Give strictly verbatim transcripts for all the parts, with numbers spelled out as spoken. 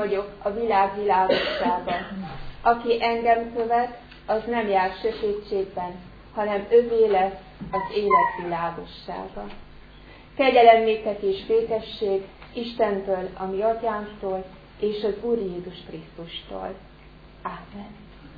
vagyok a világ világossága. Aki engem követ, az nem jár sötétségben, hanem övé lesz az élet világossága. Kegyelem néktek és békesség Istentől, a mi atyánktól, és az Úr Jézus Krisztustól. Ámen.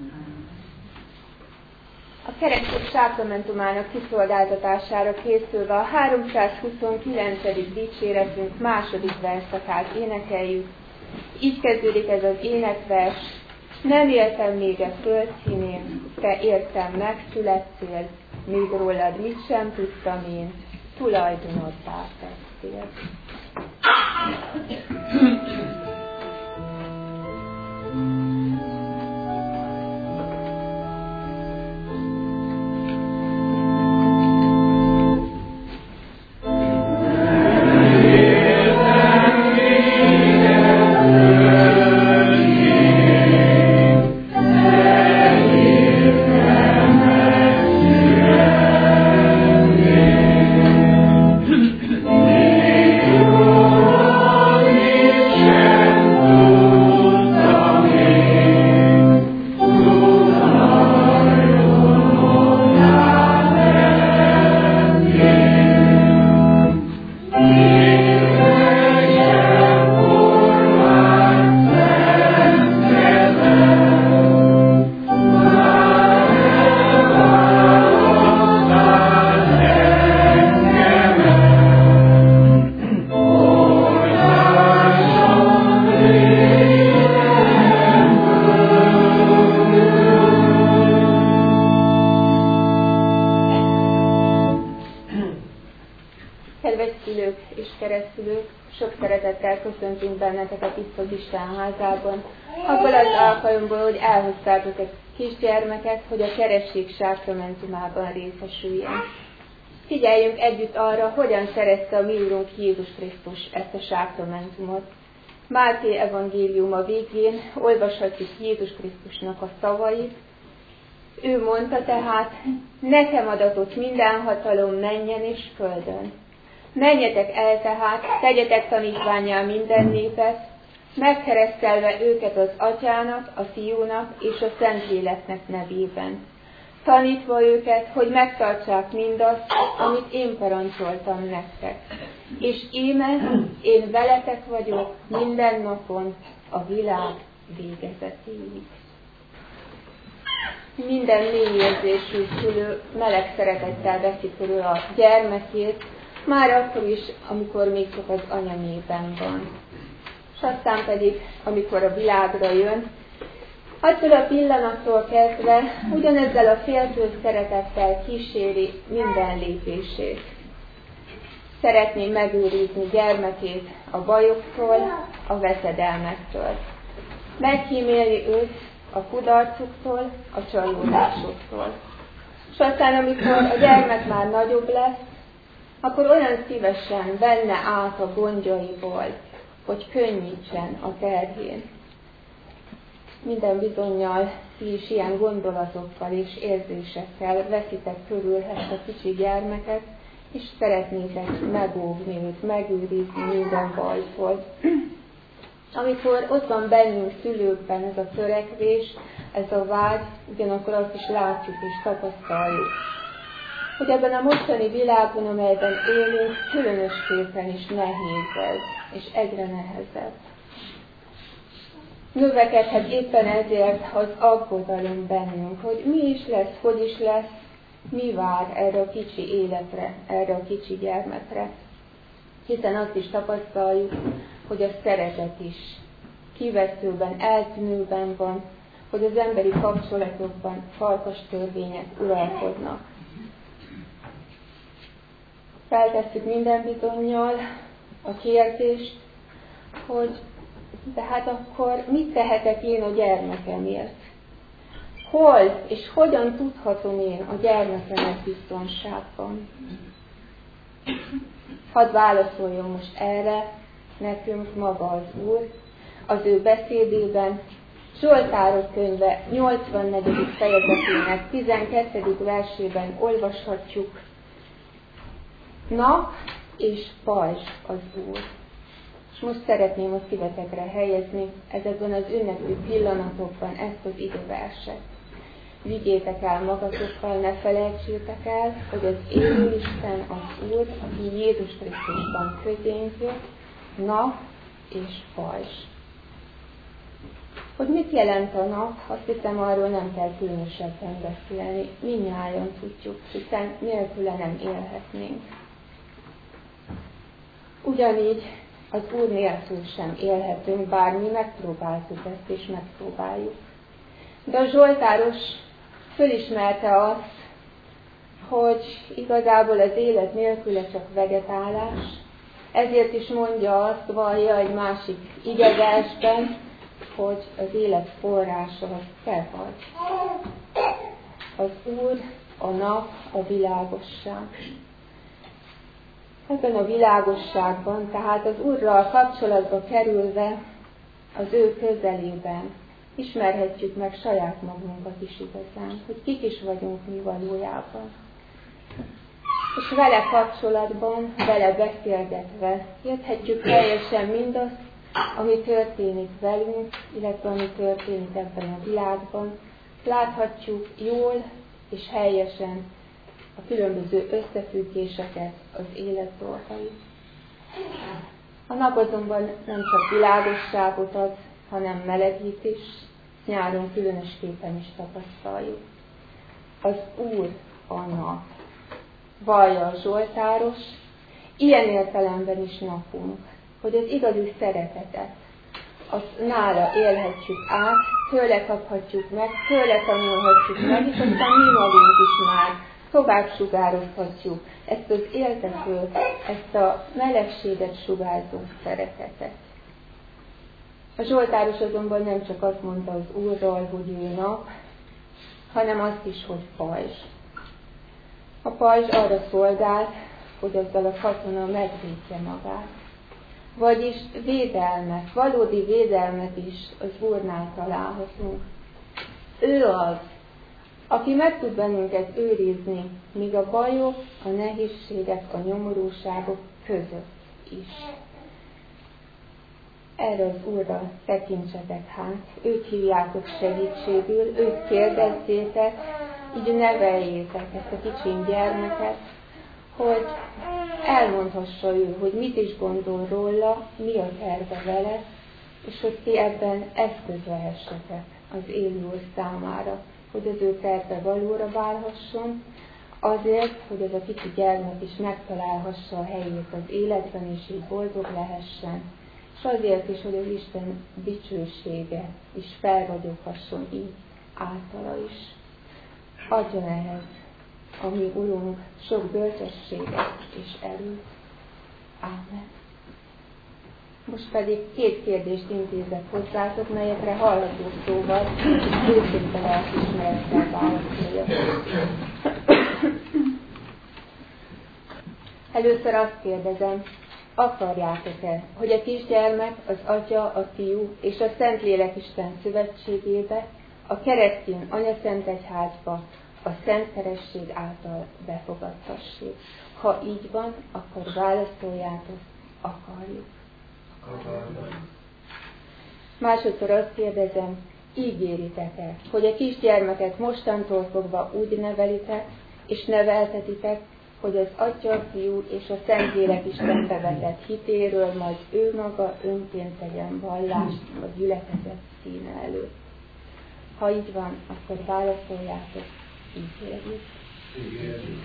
A keresztény sákramentumának kiszolgáltatására készülve a háromszázhuszonkilencedik dicséretünk második verszakát énekeljük. Így kezdődik ez az énekvers. Nem éltem még a föld színén, te értem megszülettél, még rólad mit sem tudtam én, tulajdonoddá tettél. Köszöntünk benneteket itt az Isten házában. Abból az alkalomból, hogy elhoztátok egy kisgyermeket, hogy a keresztség sákramentumában részesüljen. Figyeljünk együtt arra, hogyan szerezte a mi Úrunk Jézus Krisztus ezt a sákramentumot. Máté evangéliuma végén olvashatjuk Jézus Krisztusnak a szavait. Ő mondta tehát, nekem adatott minden hatalom mennyen és földön. Menjetek el tehát, tegyetek tanítvánnyá minden népet, megkeresztelve őket az Atyának, a Fiúnak és a Szentléleknek nevében. Tanítva őket, hogy megtartsák mindazt, amit én parancsoltam nektek. És íme, én veletek vagyok minden napon a világ végezetéig. Minden mélyérzésű szülő meleg szeretettel veszi körül a gyermekét, már akkor is, amikor még csak az anyamében van. És aztán pedig, amikor a világra jön, attól a pillanattól kezdve ugyanezzel a féltő szeretettel kíséri minden lépését. Szeretné megőrizni gyermekét a bajoktól, a veszedelmektől. Megkímélni őt a kudarcuktól, a csalódásoktól. És aztán, amikor a gyermek már nagyobb lesz, akkor olyan szívesen venne át a gondjaiból, hogy könnyítsen a terhén. Minden bizonnyal ti is ilyen gondolatokkal és érzésekkel veszitek körül ezt a kicsi gyermeket, és szeretnétek megóvni őt, megőrizni minden bajtól. Amikor ott van bennünk szülőkben ez a törekvés, ez a vágy, ugyanakkor azt is látjuk és tapasztaljuk, hogy ebben a mostani világban, amelyben élünk, különösképpen is nehéz ez, és egyre nehezebb. Növekedhet éppen ezért az aggodalom bennünk, hogy mi is lesz, hogy is lesz, mi vár erre a kicsi életre, erre a kicsi gyermekre. Hiszen azt is tapasztaljuk, hogy a szeretet is kiveszőben, eltűnőben van, hogy az emberi kapcsolatokban farkas törvények uralkodnak. Feltesszük minden bizonnyal a kérdést, hogy de hát akkor mit tehetek én a gyermekemért? Hol és hogyan tudhatom én a gyermekemet biztonságban? Hadd válaszoljon most erre nekünk maga az Úr, az ő beszédében, Zsoltárok könyve nyolcvannegyedik fejezetének tizenkettedik versében olvashatjuk: Nap és pajzs az Úr, És most szeretném a szívetekre helyezni ezekben az ünnepi pillanatokban ezt az időverset. Vigyétek el magatokkal, ne felejtsétek el, hogy az élő Isten az Úr, aki Jézus Krisztusban közénk jött, nap és pajzs. Hogy mit jelent a nap, azt hiszem, arról nem kell különösebben beszélni. Mindnyájan tudjuk, hiszen nélküle nem élhetnénk. Ugyanígy az Úr nélkül sem élhetünk, bár mi megpróbáltuk ezt és megpróbáljuk. De a zsoltáros fölismerte azt, hogy igazából az élet nélküle csak vegetálás, ezért is mondja azt, vallja egy másik igeversben, hogy az élet forrása az te vagy. Az Úr, a nap, a világosság. Ebben a világosságban, tehát az Úrral kapcsolatba kerülve, az ő közelében ismerhetjük meg saját magunkat is igazán, hogy kik is vagyunk mi valójában. És vele kapcsolatban, vele beszélgetve érthetjük teljesen mindazt, ami történik velünk, illetve ami történik ebben a világban. Láthatjuk jól és helyesen a különböző összefüggéseket, az élet dolgait. A nap azonban nem csak világosságot ad, hanem melegít is, nyáron különösképpen is tapasztaljuk. Az Úr a nap, vallja a zsoltáros, ilyen értelemben is napunk, hogy az igazi szeretetet, azt nála élhetjük át, tőle kaphatjuk meg, tőle tanulhatjuk meg, és aztán mi magunk is már tovább sugározhatjuk ezt az éltető, ezt a melegséget sugárzó szeretetet. A zsoltáros azonban nem csak azt mondta az Úrról, hogy ő nap, hanem azt is, hogy pajzs. A pajzs arra szolgált, hogy azzal a katona megvédje magát. Vagyis védelmet, valódi védelmet is az Úrnál találhatunk. Ő az, aki meg tud bennünket őrizni, míg a bajok, a nehézségek, a nyomorúságok között is. Erre az Úrra tekintsetek hát, őt hívjátok segítségül, őt kérdezzétek, így neveljétek ezt a kicsi gyermeket, hogy elmondhassa ő, hogy mit is gondol róla, mi a terve vele, és hogy ti ebben eszköz lehessetek az élő Úr számára, hogy az ő terve valóra válhasson, azért, hogy ez a kicsi gyermek is megtalálhassa a helyét az életben, és így boldog lehessen, és azért is, hogy az Isten dicsősége is felragyoghasson így általa is. Adjon ehhez a mi Urunk sok bölcsességet és erőt. Ámen. Most pedig két kérdést intézek hozzátok, melyekre hallható szóval, és őszinte lelkiismerettel válaszoljak. Először azt kérdezem, akarjátok-e, hogy a kisgyermek az Atya, a Fiú és a Szentlélek Isten szövetségébe, a keresztény anyaszentegyházba, a Szent Szeresség által befogadtassék? Ha így van, akkor válaszoljátok, akarjuk. Akarjuk. Másodszor azt kérdezem, ígéritek-e, hogy a kisgyermeket mostantól fogva úgy nevelitek és neveltetitek, hogy az Atya, a Fiú és a Szentlélek Istenbe vetett hitéről majd ő maga önként tegyen vallást a gyülekezet színe előtt. Ha így van, akkor válaszoljátok, ígérjük. Ígérjük.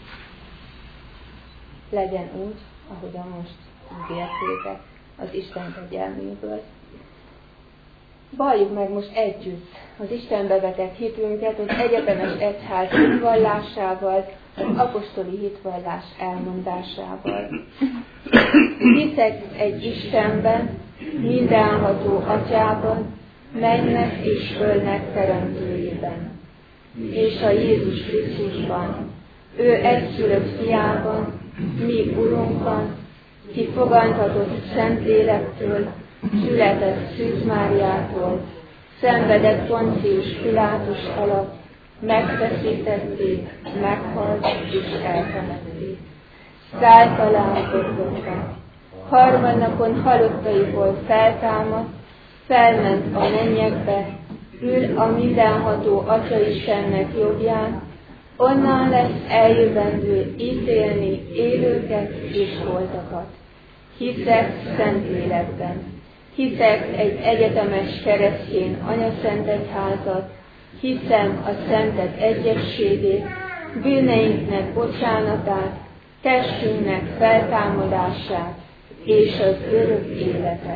Legyen úgy, ahogyan most ígértétek az Isten kegyelméből. Valljuk meg most együtt az Istenbe vetett hitünket az egyetemes egyház hitvallásával, az apostoli hitvallás elmondásával. Hiszek egy Istenben, mindenható Atyában, mennek és földnek teremtőjében, és a Jézus Krisztusban, ő egyszülött fiában, mi Urunkban, ki fogantatott Szentlélektől, született Szűz Máriától, szenvedett Poncius Pilátus alatt, megfeszítették, meghalt és eltemették. Szállt alá a Golgotha, harmadnapon halottaiból feltámadt, felment a mennyekbe, ül a mindenható Atya Istennek jobbján, onnan lesz eljövendő ítélni élőket és holtakat. Hiszek Szentlélekben, hiszek egy egyetemes keresztény anyaszentegyházat, hiszem a szentek egyességét, bűneinknek bocsánatát, testünknek feltámadását és az örök életet.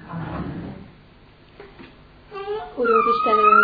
Urunk Istenünk,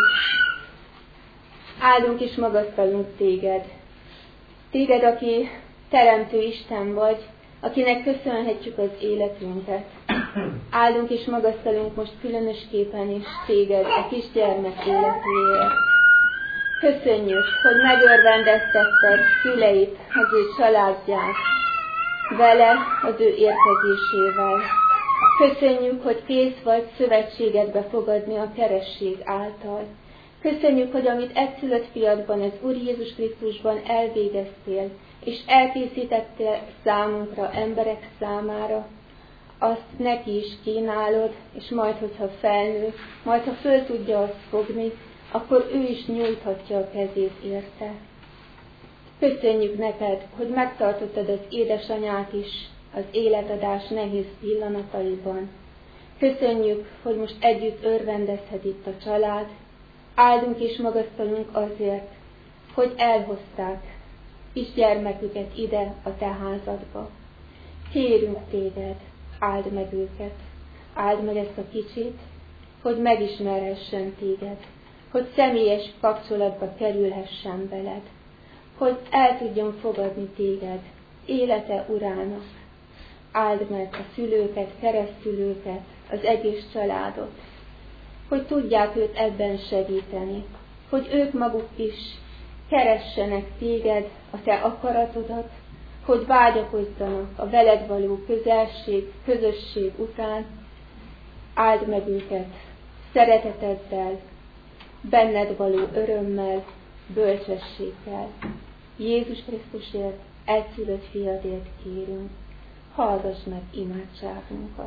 áldunk és magasztalunk Téged. Téged, aki teremtő Isten vagy, akinek köszönhetjük az életünket. Áldunk és magasztalunk most különösképpen is Téged a kisgyermek életéért. Köszönjük, hogy megörvendeztetted szüleit, az ő családját, vele, az ő érkezésével. Köszönjük, hogy kész vagy szövetségedbe fogadni a keresség által. Köszönjük, hogy amit egyszülött fiadban, az Úr Jézus Krisztusban elvégeztél, és elkészítettél számunkra, emberek számára, azt neki is kínálod, és majd, hogyha felnő, majd, ha föl tudja azt fogni, akkor ő is nyújthatja a kezét érte. Köszönjük neked, hogy megtartottad az édesanyát is az életadás nehéz pillanataiban. Köszönjük, hogy most együtt örvendezhet itt a család. Áldunk és magasztalunk azért, hogy elhozták kisgyermeküket ide a te házadba. Kérünk téged, áld meg őket, áld meg ezt a kicsit, hogy megismerhessen téged, hogy személyes kapcsolatba kerülhessen veled, hogy el tudjon fogadni téged, élete urának. Áld meg a szülőket, keresztülőket, az egész családot, hogy tudják őt ebben segíteni, hogy ők maguk is keressenek téged, a te akaratodat, hogy vágyakozzanak a veled való közelség, közösség után. Áld meg őket szereteteddel, benned való örömmel, bölcsességgel. Jézus Krisztusért, egyszülött fiadért kérünk, hallgass meg imádságunkat.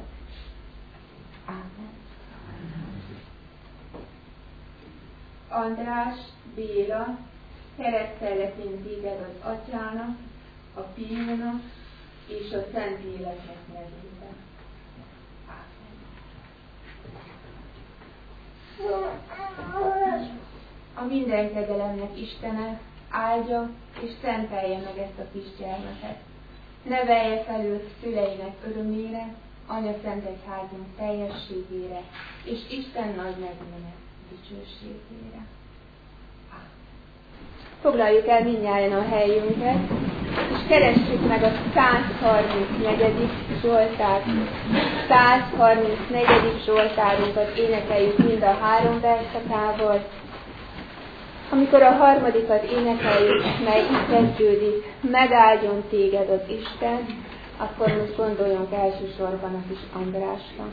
Ámen. András, Béla, keresztellek én téged az Atyának, a Fiúnak és a Szentléleknek nevében. Ámen. A minden kegyelemnek Istene áldja és szentelje meg ezt a kisgyermeket. Nevelje fel őt szüleinek örömére, Anya Szentegyházunk teljességére, és Isten nagy nevének dicsőségére. Foglaljuk el mindnyájan a helyünket, és keressük meg a száz harmincnegyedik Zsoltárt. száz harmincnegyedik Zsoltárunkat énekeljük mind a három verszakával. Amikor a harmadikat énekeljük, mely így kezdődik, megáldjon téged az Isten, akkor most gondoljunk elsősorban a kis Andrásra.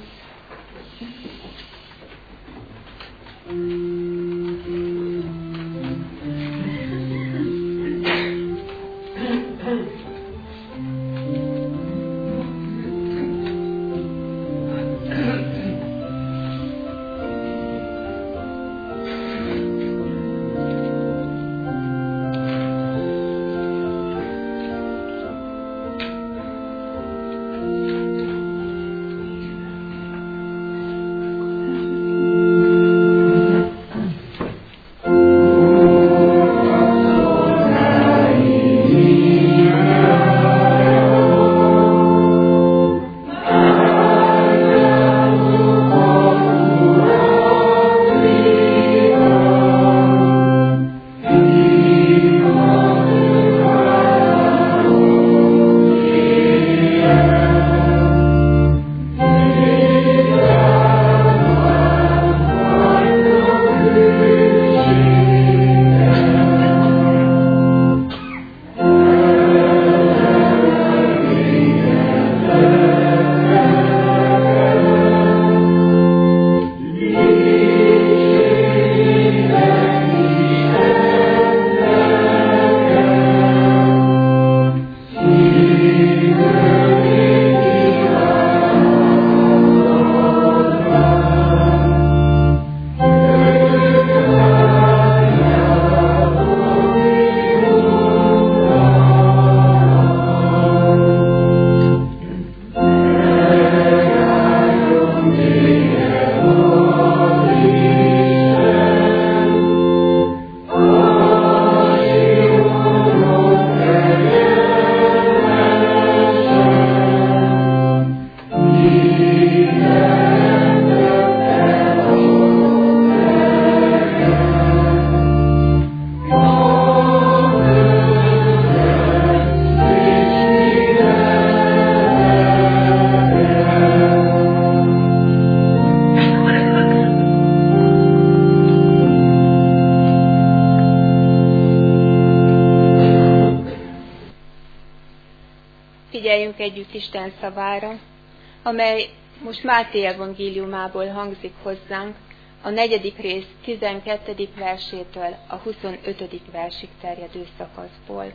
figyeljünk együtt Isten szavára, amely most Máté evangéliumából hangzik hozzánk, a negyedik rész tizenkettedik versétől a huszonötödik versig terjedő szakaszból.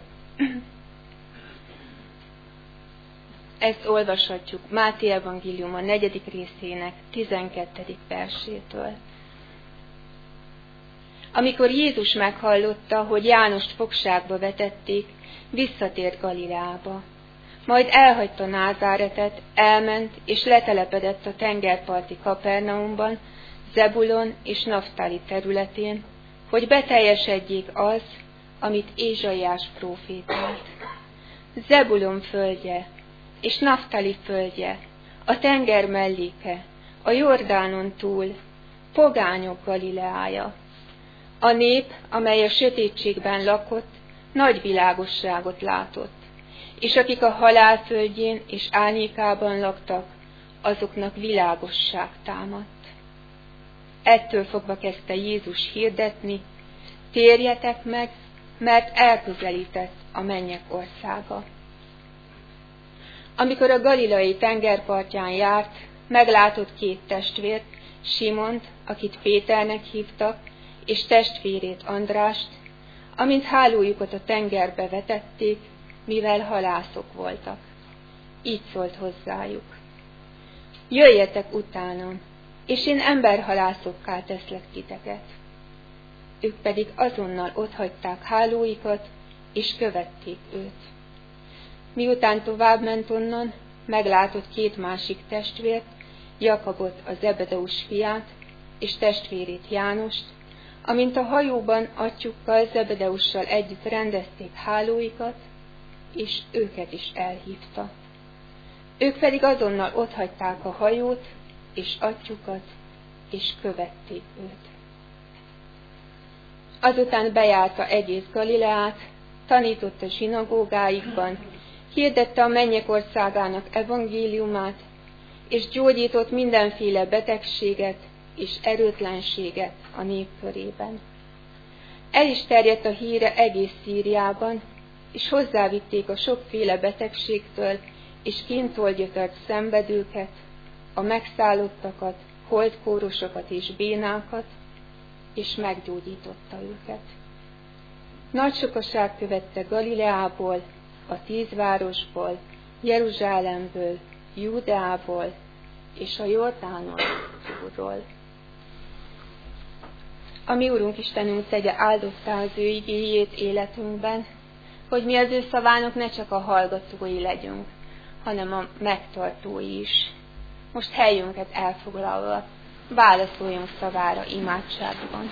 Ezt olvashatjuk Máté evangélium a negyedik részének tizenkettedik versétől. Amikor Jézus meghallotta, hogy Jánost fogságba vetették, visszatért Galileába. Majd elhagyta Názáretet, elment és letelepedett a tengerparti Kapernaumban, Zebulon és Naftali területén, hogy beteljesedjék az, amit Ézsaiás prófétált. Zebulon földje és Naftali földje, a tenger melléke, a Jordánon túl, pogányok Galileája. A nép, amely a sötétségben lakott, nagy világosságot látott, és akik a halál földjén és árnyékában laktak, azoknak világosság támadt. Ettől fogva kezdte Jézus hirdetni, térjetek meg, mert elközelített a mennyek országa. Amikor a galileai tengerpartján járt, meglátott két testvért, Simont, akit Péternek hívtak, és testvérét Andrást, amint hálójukat a tengerbe vetették, mivel halászok voltak. Így szólt hozzájuk: jöjjetek utánam, és én emberhalászokká teszlek titeket. Ők pedig azonnal otthagyták hálóikat, és követték őt. Miután tovább ment onnan, meglátott két másik testvért, Jakabot, a Zebedeus fiát, és testvérét Jánost, amint a hajóban atyjukkal, Zebedeussal együtt rendezték hálóikat, és őket is elhívta. Ők pedig azonnal otthagyták a hajót, és atyjukat, és követték őt. Azután bejárta egész Galileát, tanított a zsinagógáikban, hirdette a mennyek országának evangéliumát, és gyógyított mindenféle betegséget és erőtlenséget a nép körében. El is terjedt a híre egész Szíriában, és hozzávitték a sokféle betegségtől és kíntól gyötört szenvedőket, a megszállottakat, holdkórosokat és bénákat, és meggyógyította őket. Nagy sokaság követte Galileából, a tíz városból, Jeruzsálemből, Júdeából és a Jordánon túlról. A mi Úrunk Istenünk tegye áldottá az ő igéjét életünkben, hogy mi az ő szavának ne csak a hallgatói legyünk, hanem a megtartói is. Most helyünket elfoglalva válaszoljunk szavára imádságban.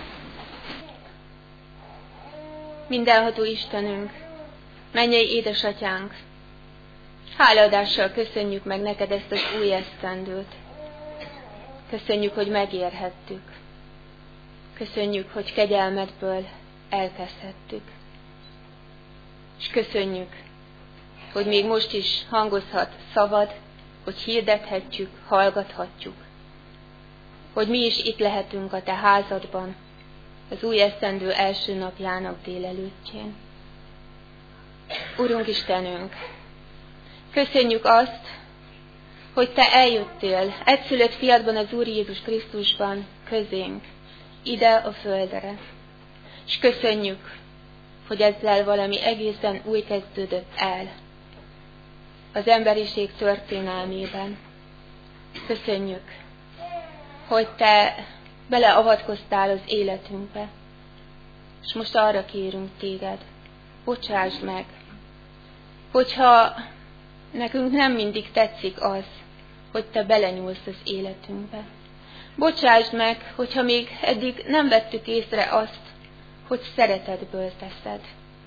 Mindenható Istenünk, mennyei édesatyánk, hálaadással köszönjük meg neked ezt az új esztendőt. Köszönjük, hogy megérhettük. Köszönjük, hogy kegyelmedből elkezdhettük. És köszönjük, hogy még most is hangozhat szavad, hogy hirdethetjük, hallgathatjuk. Hogy mi is itt lehetünk a te házadban, az új esztendő első napjának délelőttjén. Urunk Istenünk, köszönjük azt, hogy te eljöttél egyszülött fiadban, az Úr Jézus Krisztusban közénk, ide a földre. És köszönjük, hogy ezzel valami egészen új kezdődött el az emberiség történelmében. Köszönjük, hogy te beleavatkoztál az életünkbe, és most arra kérünk téged, bocsásd meg, hogyha nekünk nem mindig tetszik az, hogy te belenyúlsz az életünkbe. Bocsásd meg, hogyha még eddig nem vettük észre azt, hogy szeretetből teszed.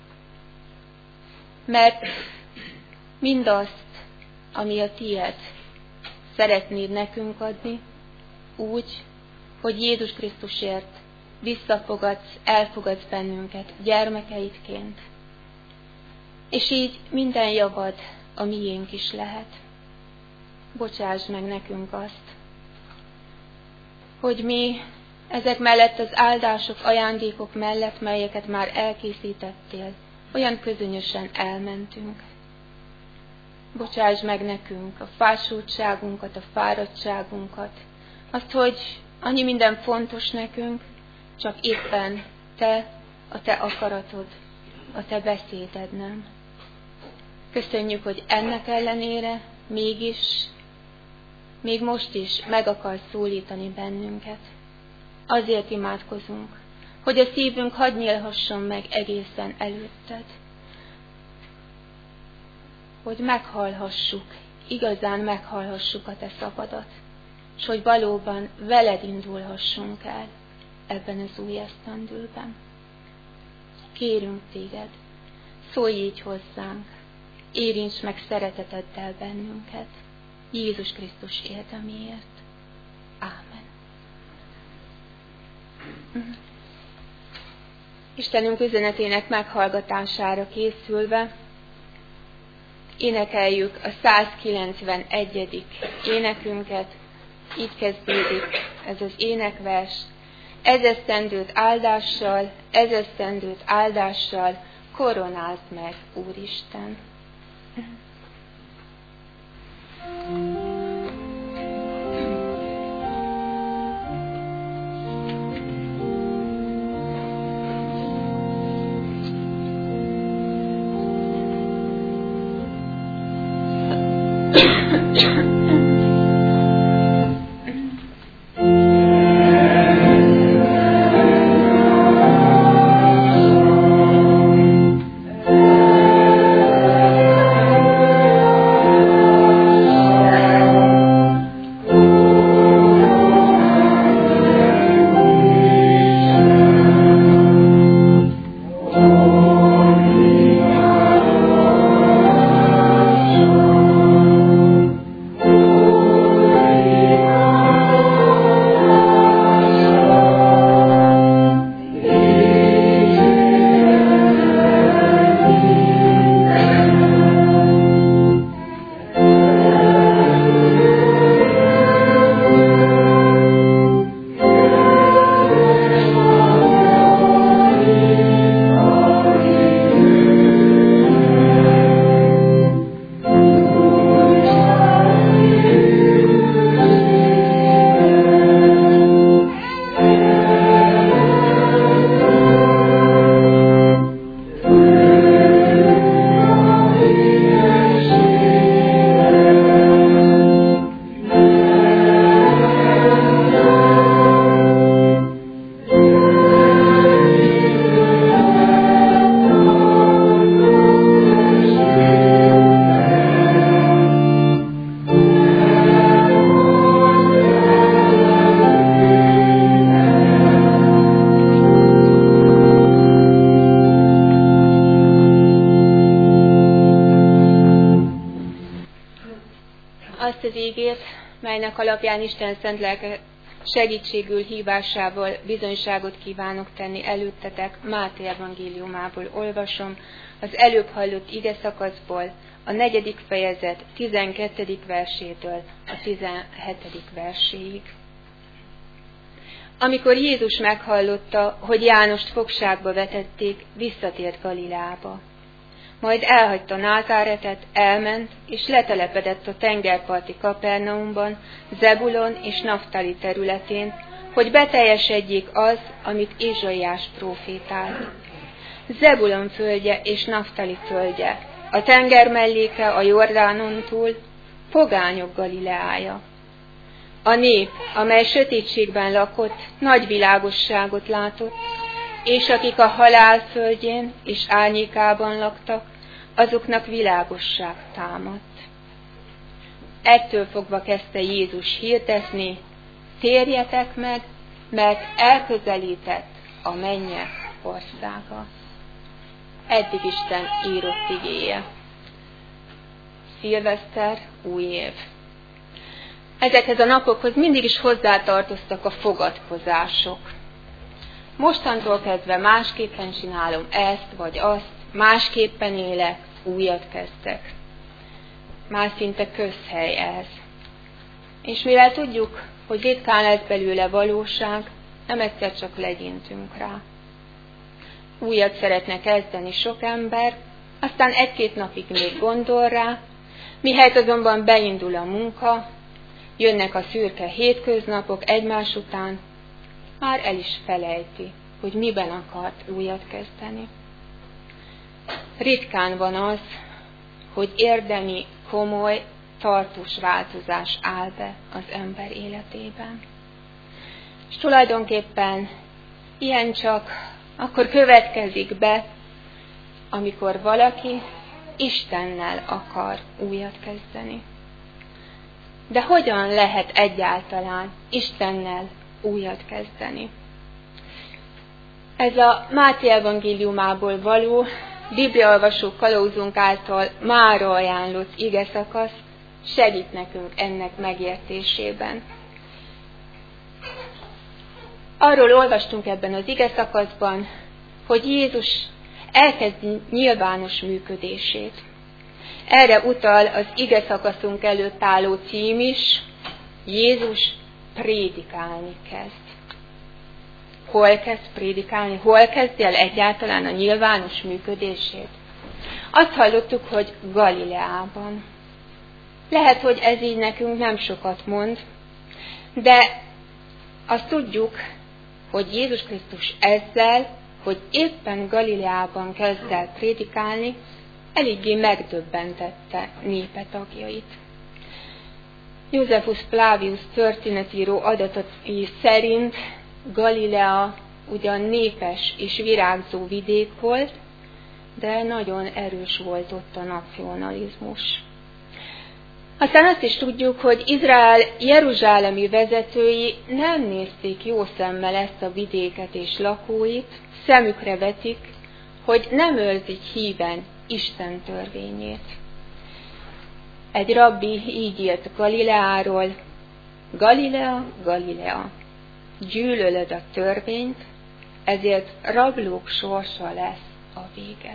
Mert mindazt, ami a tied, szeretnéd nekünk adni, úgy, hogy Jézus Krisztusért visszafogadsz, elfogadsz bennünket gyermekeidként. És így minden javad a miénk is lehet. Bocsásd meg nekünk azt, hogy mi ezek mellett, az áldások, ajándékok mellett, melyeket már elkészítettél, olyan közönösen elmentünk. Bocsáss meg nekünk a fásultságunkat, a fáradtságunkat, azt, hogy annyi minden fontos nekünk, csak éppen Te, a Te akaratod, a Te beszéded nem. Köszönjük, hogy ennek ellenére mégis, még most is meg akarsz szólítani bennünket. Azért imádkozunk, hogy a szívünk hadd nyílhasson meg egészen előtted. Hogy meghallhassuk, igazán meghallhassuk a Te szavadat, és hogy valóban veled indulhassunk el ebben az új esztendőben. Kérünk Téged, szólj így hozzánk, érints meg szereteteddel bennünket, Jézus Krisztus érdeméért. Ámen. Istenünk üzenetének meghallgatására készülve énekeljük a százkilencvenegyedik énekünket. Így kezdődik ez az énekvers. Ez esztendőt áldással, ez esztendőt áldással koronázd meg, Úristen. Melynek alapján Isten szent lelke segítségül hívásával bizonyságot kívánok tenni előttetek, Máté evangéliumából olvasom, az előbb hallott ige szakaszból, a negyedik fejezet tizenkettedik versétől a tizenhetedik verséig. Amikor Jézus meghallotta, hogy Jánost fogságba vetették, visszatért Galileába. Majd elhagyta Názáretet, elment, és letelepedett a tengerparti Kapernaumban, Zebulon és Naftali területén, hogy beteljesedjék az, amit Ézsaiás prófétált. Zebulon földje és Naftali földje, a tenger melléke a Jordánon túl, pogányok Galileája. A nép, amely sötétségben lakott, nagy világosságot látott, és akik a halál földjén és árnyékában laktak, azoknak világosság támadt. Ettől fogva kezdte Jézus hirdetni, térjetek meg, mert elközelített a mennyek országa. Eddig Isten írott igéje. Szilveszter, új év. Ezekhez a napokhoz mindig is hozzátartoztak a fogadkozások. Mostantól kezdve másképpen csinálom ezt vagy azt, másképpen élek, újat kezdek. Már szinte közhely ez. És mivel tudjuk, hogy ritkán lesz belőle valóság, nem egyszer csak legyintünk rá. Újat szeretne kezdeni sok ember, aztán egy-két napig még gondol rá, Mihelyt azonban beindul a munka, jönnek a szürke hétköznapok egymás után, már el is felejti, hogy miben akart újat kezdeni. Ritkán van az, hogy érdemi, komoly, tartós változás áll be az ember életében. És tulajdonképpen ilyen csak akkor következik be, amikor valaki Istennel akar újat kezdeni. De hogyan lehet egyáltalán Istennel újat kezdeni? Ez a Máté evangéliumából való, bibliaolvasó kalauzunk által mára ajánlott igeszakasz segít nekünk ennek megértésében. Arról olvastunk ebben az igeszakaszban, hogy Jézus elkezdi nyilvános működését. Erre utal az igeszakaszunk előtt álló cím is, Jézus prédikálni kezd. Hol kezd prédikálni? Hol kezdi el egyáltalán a nyilvános működését? Azt hallottuk, hogy Galileában. Lehet, hogy ez így nekünk nem sokat mond, de azt tudjuk, hogy Jézus Krisztus ezzel, hogy éppen Galileában kezd el prédikálni, eléggé megdöbbentette népe tagjait. Josephus Flavius történetíró adatai szerint Galilea ugyan népes és virágzó vidék volt, de nagyon erős volt ott a nacionalizmus. Aztán azt is tudjuk, hogy Izrael jeruzsálemi vezetői nem nézték jó szemmel ezt a vidéket és lakóit, szemükre vetik, hogy nem őrzik híven Isten törvényét. Egy rabbi így írt Galileáról: Galilea, Galilea, gyűlölöd a törvényt, ezért rablók sorsa lesz a véged.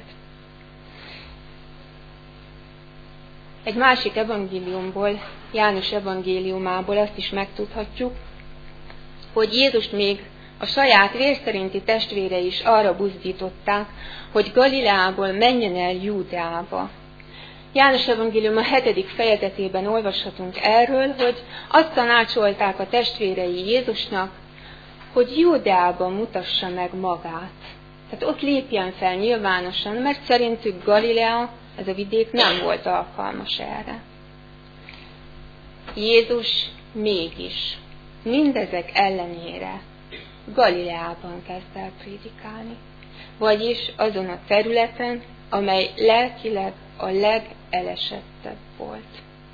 Egy másik evangéliumból, János evangéliumából azt is megtudhatjuk, hogy Jézust még a saját vérszerinti testvérei is arra buzdították, hogy Galileából menjen el Júdeába. János evangélium a hetedik fejezetében olvashatunk erről, hogy azt tanácsolták a testvérei Jézusnak, hogy Júdeában mutassa meg magát. Tehát ott lépjen fel nyilvánosan, mert szerintük Galilea, ez a vidék nem volt alkalmas erre. Jézus mégis mindezek ellenére Galileában kezd el prédikálni, vagyis azon a területen, amely lelkileg a legelesettebb volt.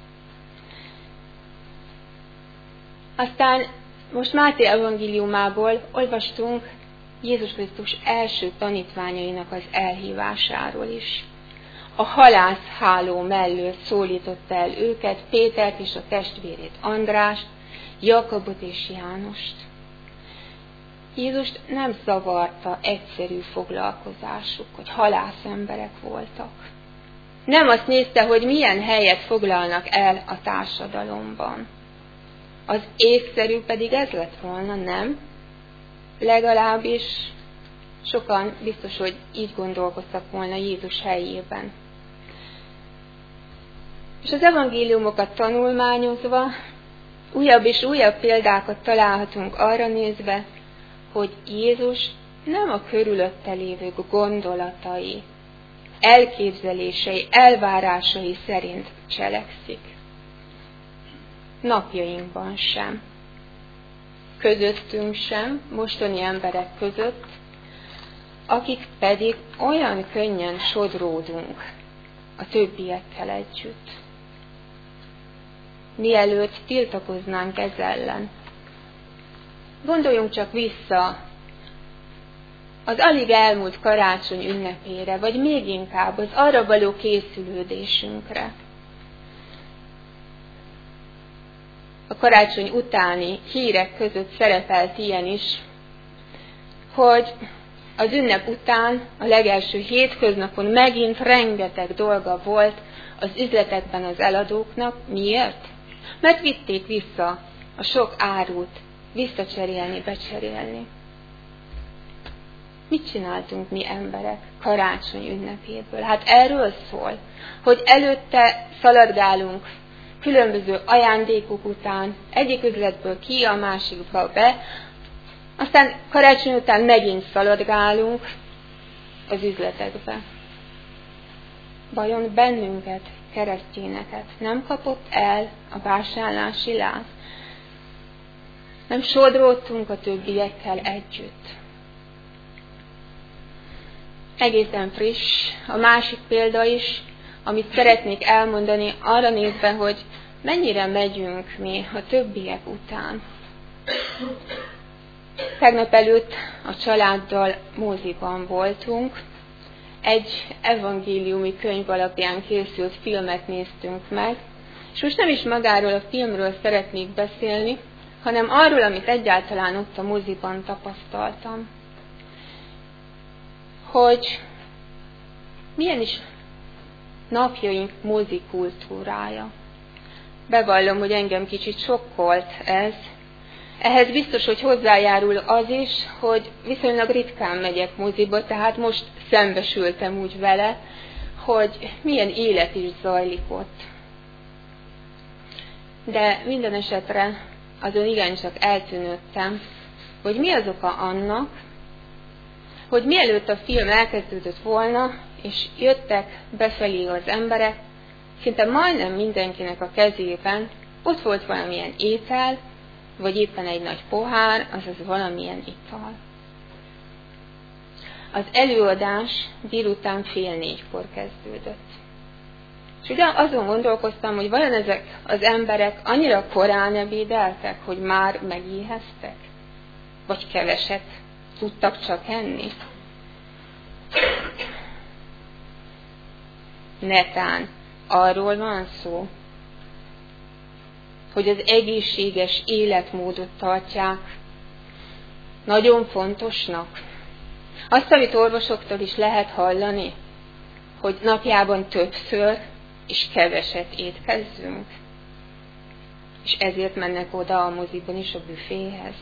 Aztán most Máté evangéliumából olvastunk Jézus Krisztus első tanítványainak az elhívásáról is. A halászháló mellől szólította el őket, Pétert és a testvérét Andrást, Jakabot és Jánost. Jézust nem zavarta egyszerű foglalkozásuk, hogy halászemberek voltak. Nem azt nézte, hogy milyen helyet foglalnak el a társadalomban. Az észszerű pedig ez lett volna, nem? Legalábbis sokan biztos, hogy így gondolkoztak volna Jézus helyében. És az evangéliumokat tanulmányozva újabb és újabb példákat találhatunk arra nézve, hogy Jézus nem a körülötte lévők gondolatai, elképzelései, elvárásai szerint cselekszik. Napjainkban sem. Közöttünk sem, mostani emberek között, akik pedig olyan könnyen sodródunk a többiekkel együtt. Mielőtt tiltakoznánk ez ellen, gondoljunk csak vissza az alig elmúlt karácsony ünnepére, vagy még inkább az arra való készülődésünkre. A karácsony utáni hírek között szerepelt ilyen is, hogy az ünnep után, a legelső hétköznapon megint rengeteg dolga volt az üzletekben az eladóknak. Miért? Mert vitték vissza a sok árut, visszacserélni, becserélni. mit csináltunk mi emberek karácsony ünnepéből? Hát erről szól, hogy előtte szaladgálunk különböző ajándékok után, egyik üzletből ki, a másikba be, aztán karácsony után megint szaladgálunk az üzletekbe. Vajon bennünket, keresztényeket nem kapott el a vásárlási láz? Nem sodródtunk a többiekkel együtt? Egészen friss a másik példa is, amit szeretnék elmondani arra nézve, hogy mennyire megyünk mi a többiek után. Tegnap előtt a családdal moziban voltunk, egy evangéliumi könyv alapján készült filmet néztünk meg, és most nem is magáról a filmről szeretnék beszélni, hanem arról, amit egyáltalán ott a moziban tapasztaltam. Hogy milyen is napjaink mozi kultúrája. Bevallom, hogy engem kicsit sokkolt ez. Ehhez biztos, hogy hozzájárul az is, hogy viszonylag ritkán megyek moziba, tehát most szembesültem úgy vele, hogy milyen élet is zajlik ott. De minden esetre azon igencsak eltűnődtem, hogy mi az oka annak, hogy mielőtt a film elkezdődött volna, és jöttek befelé az emberek, szinte majdnem mindenkinek a kezében ott volt valamilyen étel, vagy éppen egy nagy pohár, azaz valamilyen ital. Az előadás délután fél négykor kezdődött. És ugye azon gondolkoztam, hogy vajon ezek az emberek annyira korán ebédeltek, hogy már megéheztek? Vagy keveset tudtak csak enni? Netán arról van szó, hogy az egészséges életmódot tartják nagyon fontosnak. Azt, amit orvosoktól is lehet hallani, hogy napjában többször és keveset étkezzünk. És ezért mennek oda a moziban is a büféhez.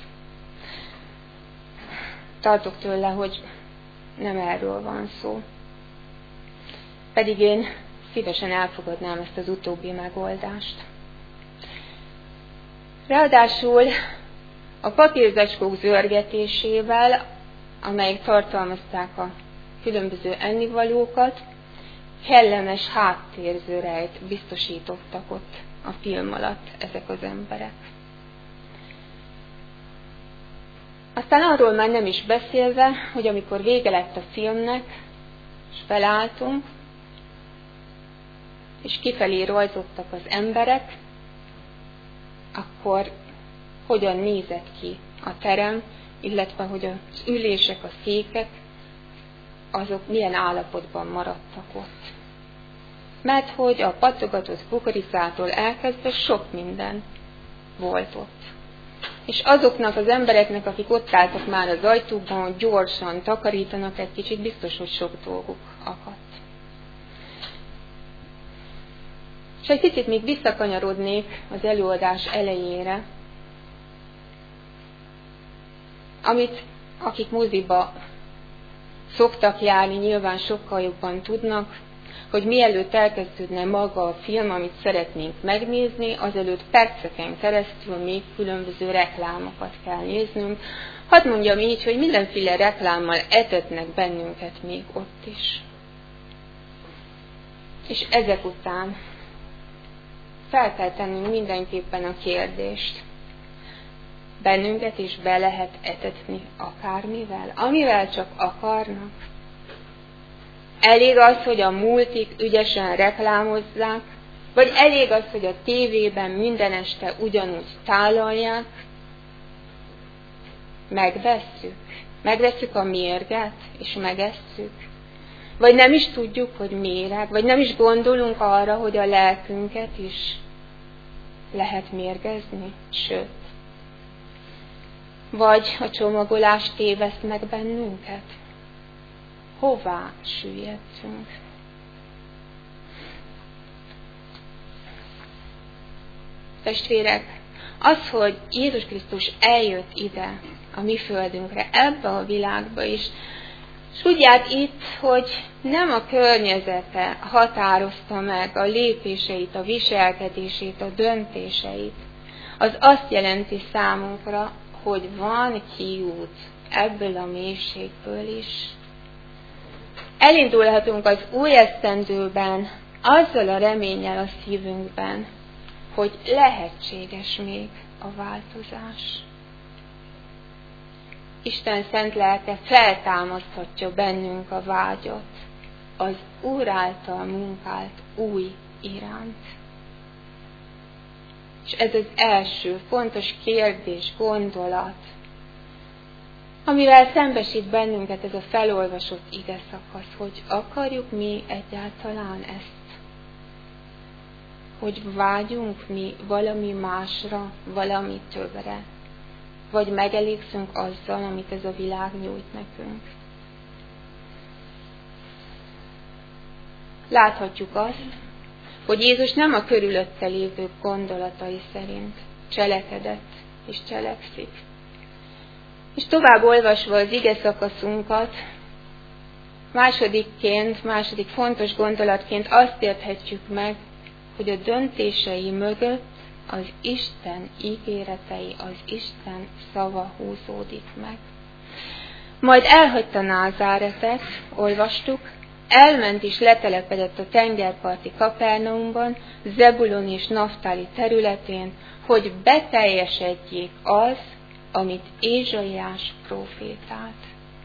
Tartok tőle, hogy nem erről van szó. Pedig én szívesen elfogadnám ezt az utóbbi megoldást. Ráadásul a papírzacskók zörgetésével, amelyek tartalmazták a különböző ennivalókat, kellemes háttérzőrejt biztosítottak ott a film alatt ezek az emberek. Aztán arról már nem is beszélve, hogy amikor vége lett a filmnek, és felálltunk, és kifelé rajzottak az emberek, akkor hogyan nézett ki a terem, illetve hogy az ülések, a székek, azok milyen állapotban maradtak ott. Mert hogy a pattogatott kukoricától elkezdve sok minden volt ott. És azoknak az embereknek, akik ott álltak már az ajtóban, hogy gyorsan takarítanak egy kicsit, biztos, hogy sok dolguk akadt. És egy kicsit még visszakanyarodnék az előadás elejére, amit akik moziba szoktak járni, nyilván sokkal jobban tudnak, hogy mielőtt elkezdődne maga a film, amit szeretnénk megnézni, azelőtt perceken keresztül még különböző reklámokat kell néznünk. Hadd mondjam így, hogy mindenféle reklámmal etetnek bennünket még ott is. És ezek után fel kell tennünk mindenképpen a kérdést. Bennünket is be lehet etetni akármivel, amivel csak akarnak. Elég az, hogy a multik ügyesen reklámozzák, vagy elég az, hogy a tévében minden este ugyanúgy tálalják. Megvesszük. Megvesszük a mérget, és megesszük. Vagy nem is tudjuk, hogy méreg, vagy nem is gondolunk arra, hogy a lelkünket is lehet mérgezni, sőt. Vagy a csomagolás téveszt meg bennünket. Hová süllyedtünk? Testvérek, az, hogy Jézus Krisztus eljött ide, a mi földünkre, ebbe a világba is, És tudják itt, hogy nem a környezete határozta meg a lépéseit, a viselkedését, a döntéseit. Az azt jelenti számunkra, hogy van kiút ebből a mélységből is. Elindulhatunk az új esztendőben azzal a reménnyel a szívünkben, hogy lehetséges még a változás. Isten szent lelke feltámaszthatja bennünk a vágyat az Úr által munkált új iránt. És ez az első fontos kérdés, gondolat, amivel szembesít bennünket ez a felolvasott ige szakasz, hogy akarjuk mi egyáltalán ezt? Hogy vágyunk mi valami másra, valami többre? Vagy megelégszünk azzal, amit ez a világ nyújt nekünk? Láthatjuk azt, hogy Jézus nem a körülötte lévő gondolatai szerint cselekedett és cselekszik. És tovább olvasva az ige szakaszunkat, másodikként, második fontos gondolatként azt érthetjük meg, hogy a döntései mögött az Isten ígéretei, az Isten szava húzódik meg. Majd elhagyta Názáretet, olvastuk, elment és letelepedett a tengerparti Kapernaumban, Zebulon és Naftáli területén, hogy beteljesedjék az, amit Ézsaiás prófétált.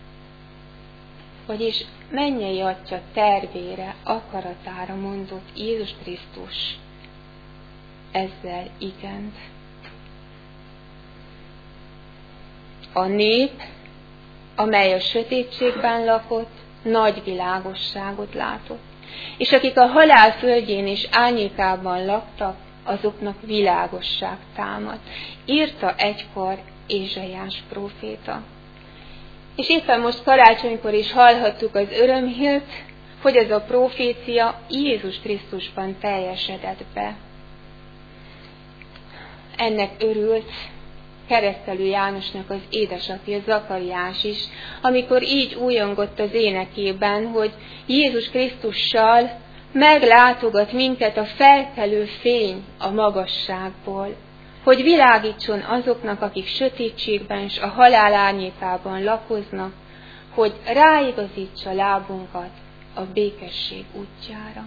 Vagyis mennyei Atya tervére, akaratára mondott Jézus Krisztus ezzel igent. A nép, amely a sötétségben lakott, nagy világosságot látott, és akik a halál földjén és árnyékában laktak, azoknak világosság támad. Írta egykor Ézsaiás próféta. És éppen most karácsonykor is hallhattuk az örömhírt, hogy ez a profécia Jézus Krisztusban teljesedett be. Ennek örült Keresztelő Jánosnak az édesapja Zakariás is, amikor így újongott az énekében, hogy Jézus Krisztussal meglátogat minket a felkelő fény a magasságból, hogy világítson azoknak, akik sötétségben és a halál árnyékában lakoznak, hogy ráigazítsa lábunkat a békesség útjára.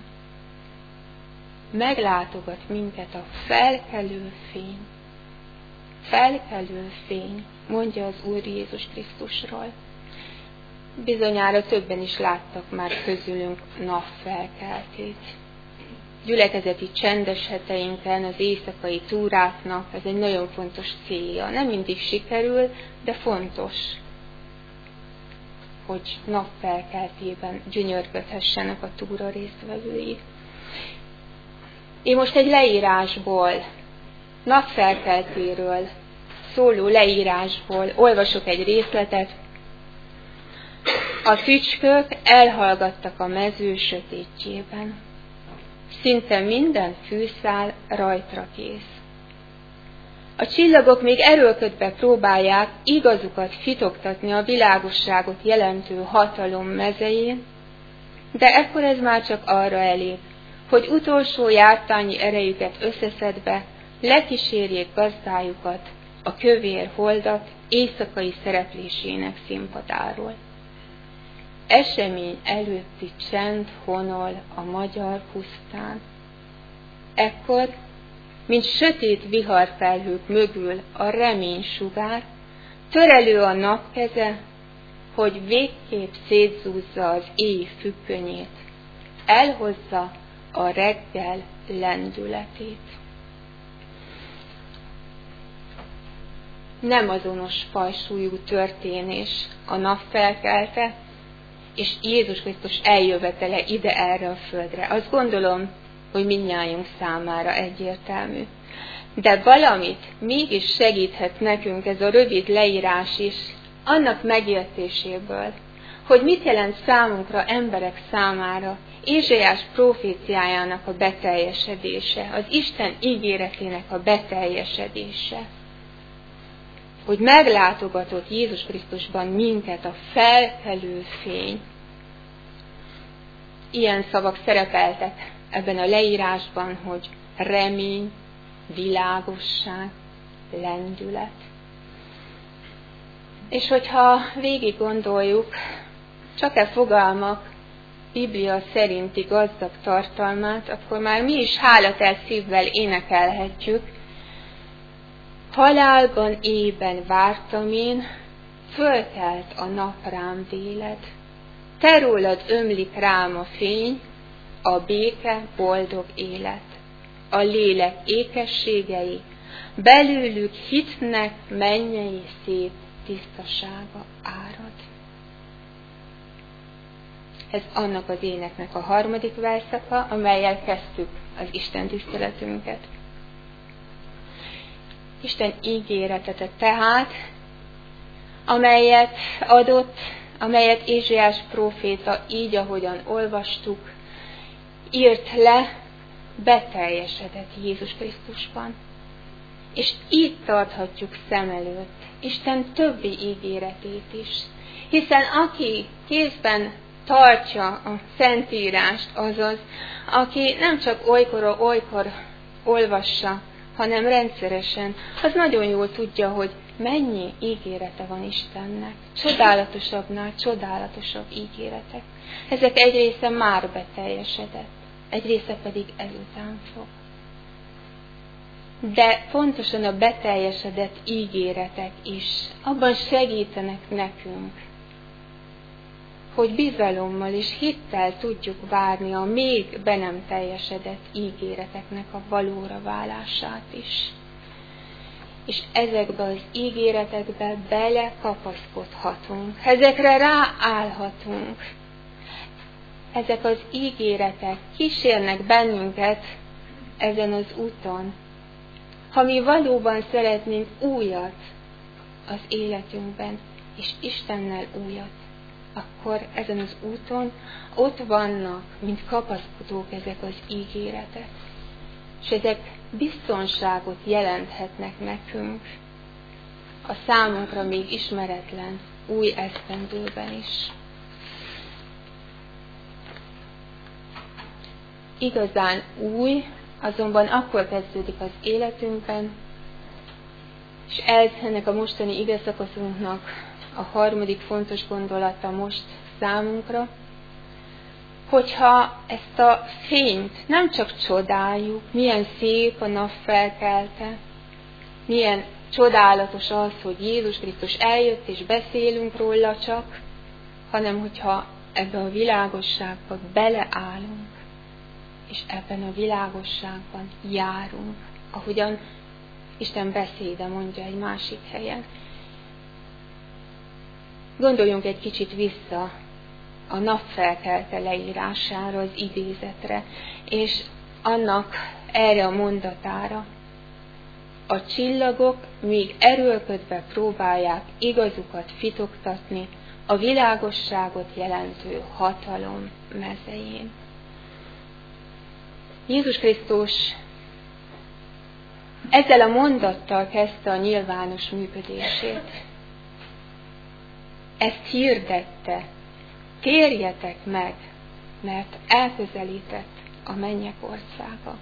Meglátogat minket a felkelő fény. Felkelő fény, mondja az Úr Jézus Krisztusról. Bizonyára többen is láttak már közülünk napfelkeltét. Gyülekezeti csendes heteinken, az éjszakai túráknak ez egy nagyon fontos célja. Nem mindig sikerül, de fontos, hogy napfelkeltében gyönyörködhessenek a túra résztvevői. Én most egy leírásból, napfelkeltéről szóló leírásból olvasok egy részletet. A fücskök elhallgattak a mező sötétjében. Szinte minden fűszál rajtra kész. A csillagok még erőlködve próbálják igazukat fitoktatni a világosságot jelentő hatalom mezején, de ekkor ez már csak arra elég, hogy utolsó jártányi erejüket összeszedve lekísérjék gazdájukat, a kövér holdat éjszakai szereplésének színpadáról. Esemény előtti csend honol a magyar pusztán. Ekkor, mint sötét viharfelhők mögül a remény sugár, törelő a napkeze, hogy végképp szétzúzza az éj függönyét, elhozza a reggel lendületét. Nem azonos fajsúlyú történés a nap felkelte, és Jézus Krisztus eljövetele ide erre a földre. Azt gondolom, hogy mindnyájunk számára egyértelmű. De valamit mégis segíthet nekünk ez a rövid leírás is, annak megértéséből, hogy mit jelent számunkra, emberek számára Ézsaiás proféciájának a beteljesedése, az Isten ígéretének a beteljesedése. hogy meglátogatott Jézus Krisztusban minket a felkelő fény. Ilyen szavak szerepeltek ebben a leírásban, hogy remény, világosság, lendület. És hogyha végig gondoljuk, csak e fogalmak Biblia szerinti gazdag tartalmát, akkor már mi is hálatelt szívvel énekelhetjük. Halálban ében vártam én, fölkelt a nap rám véled. Te rólad ömlik rám a fény, a béke, boldog élet. A lélek ékességei, belőlük hitnek mennyei szép tisztasága árad. Ez annak az éneknek a harmadik verszaka, amellyel kezdtük az Isten tiszteletünket. Isten ígéretet tehát, amelyet adott, amelyet Ézsaiás próféta így, ahogyan olvastuk, írt le, beteljesedett Jézus Krisztusban. És így tarthatjuk szem előtt Isten többi ígéretét is. Hiszen aki kézben tartja a Szentírást, azaz, aki nem csak olykor-olykor olvassa, hanem rendszeresen, az nagyon jól tudja, hogy mennyi ígérete van Istennek. Csodálatosabbnál csodálatosabb ígéretek. Ezek egy része már beteljesedett, egy része pedig ezután fog. De pontosan a beteljesedett ígéretek is abban segítenek nekünk, hogy bizalommal és hittel tudjuk várni a még be nem teljesedett ígéreteknek a valóra válását is. És ezekbe az ígéretekbe belekapaszkodhatunk, ezekre ráállhatunk. Ezek az ígéretek kísérnek bennünket ezen az úton. Ha mi valóban szeretnénk újat az életünkben, és Istennel újat, akkor ezen az úton ott vannak, mint kapaszkodók ezek az ígéretek. És ezek biztonságot jelenthetnek nekünk a számunkra még ismeretlen új esztendőben is. Igazán új, azonban akkor kezdődik az életünkben, és ez ennek a mostani igeszakaszunknak a harmadik fontos gondolata most számunkra, hogyha ezt a fényt nem csak csodáljuk, milyen szép a nap felkelte, milyen csodálatos az, hogy Jézus Krisztus eljött, és beszélünk róla csak, hanem hogyha ebbe a világosságba beleállunk, és ebben a világosságban járunk, ahogyan Isten beszéde mondja egy másik helyen. Gondoljunk egy kicsit vissza a napfelkelte leírására, az idézetre, és annak erre a mondatára. A csillagok még erőlködve próbálják igazukat fitoktatni a világosságot jelentő hatalom mezején. Jézus Krisztus ezzel a mondattal kezdte a nyilvános működését. Ezt hirdette, térjetek meg, mert elközelített a mennyek országa.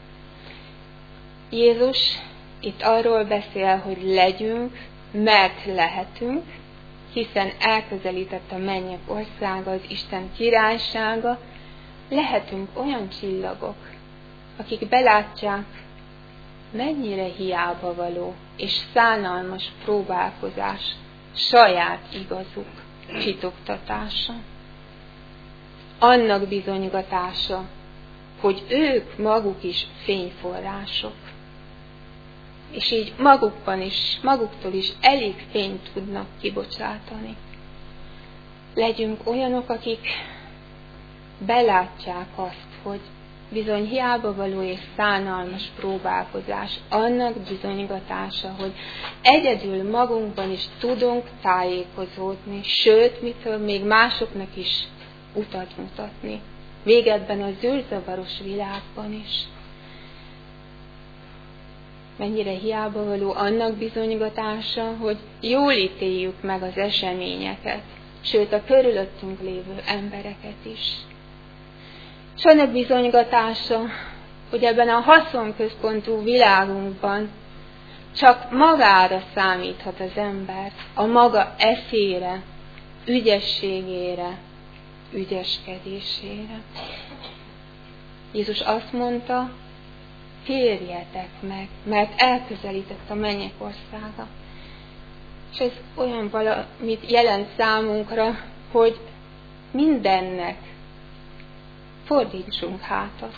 Jézus itt arról beszél, hogy legyünk, mert lehetünk, hiszen elközelített a mennyek országa, az Isten királysága, lehetünk olyan csillagok, akik belátják, mennyire hiába való és szánalmas próbálkozás saját igazuk csitogtatása. Annak bizonygatása, hogy ők maguk is fényforrások, és így magukban is, maguktól is elég fényt tudnak kibocsátani. Legyünk olyanok, akik belátják azt, hogy bizony hiába való és szánalmas próbálkozás, annak bizonygatása, hogy egyedül magunkban is tudunk tájékozódni, sőt, mitől még másoknak is utat mutatni. Végedben a zűrzavaros világban is. mennyire hiába való annak bizonygatása, hogy jól ítéljük meg az eseményeket, sőt a körülöttünk lévő embereket is. És annak bizonygatása, hogy ebben a haszonközpontú világunkban csak magára számíthat az ember, a maga eszére, ügyességére, ügyeskedésére. Jézus azt mondta, térjetek meg, mert elközelített a mennyek országa. És ez olyan valamit jelent számunkra, hogy mindennek fordítsunk hátat.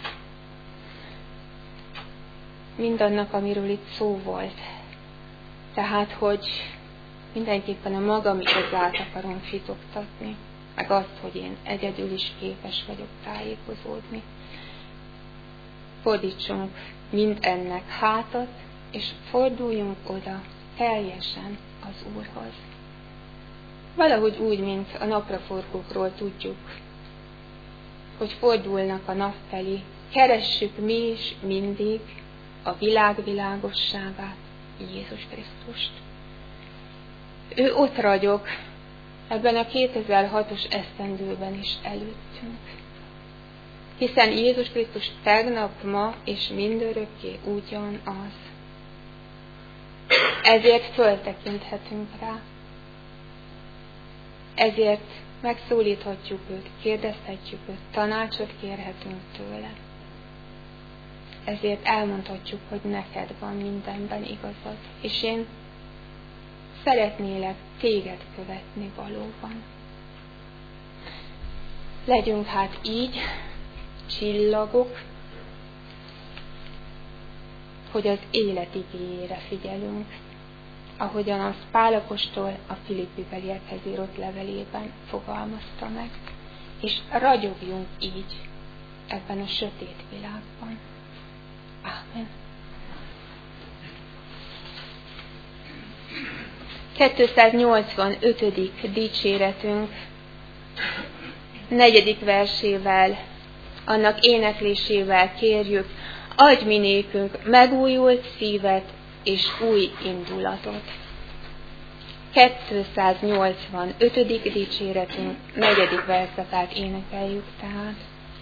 Mindannak, amiről itt szó volt. Tehát, hogy mindenképpen a magam igazát akarom fitoktatni, meg azt, hogy én egyedül is képes vagyok tájékozódni. Fordítsunk mindennek hátat, és forduljunk oda teljesen az Úrhoz. Valahogy úgy, mint a napraforgókról tudjuk, hogy fordulnak a nap felé, keressük mi is mindig a világ világosságát, Jézus Krisztust. Ő ott ragyog ebben a kétezer-hatos esztendőben is előttünk. Hiszen Jézus Krisztus tegnap, ma és mindörökké ugyanaz. Ezért föltekinthetünk rá. Ezért megszólíthatjuk őt, kérdezhetjük őt, tanácsot kérhetünk tőle. Ezért elmondhatjuk, hogy neked van mindenben igazad, és én szeretnélek téged követni valóban. Legyünk hát így csillagok, hogy az élet igéjére figyelünk, ahogyan az Pál apostol a Filippi beliekhez írott levelében fogalmazta meg, és ragyogjunk így ebben a sötét világban. Ámen. kétszáznyolcvanötödik dicséretünk negyedik versével, annak éneklésével kérjük, adj mi nékünk megújult szívet és új indulatot. kétszáznyolcvanötödik dicséretünk negyedik verszakát énekeljük tehát.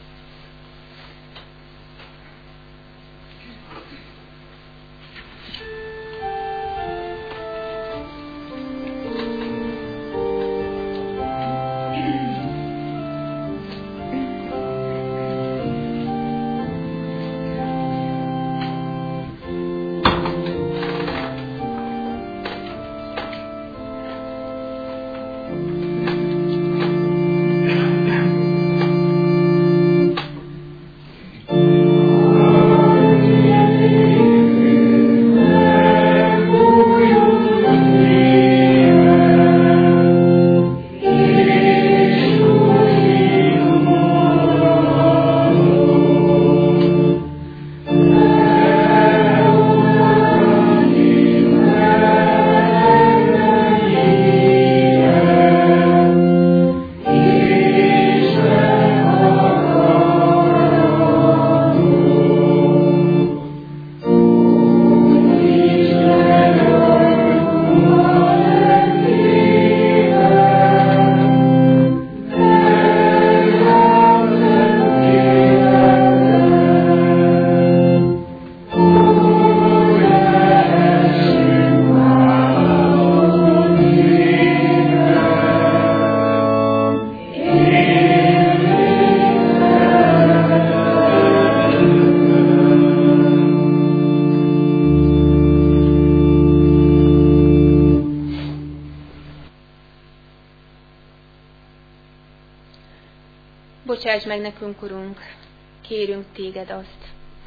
Bocsáss meg nekünk, Urunk, kérünk téged azt,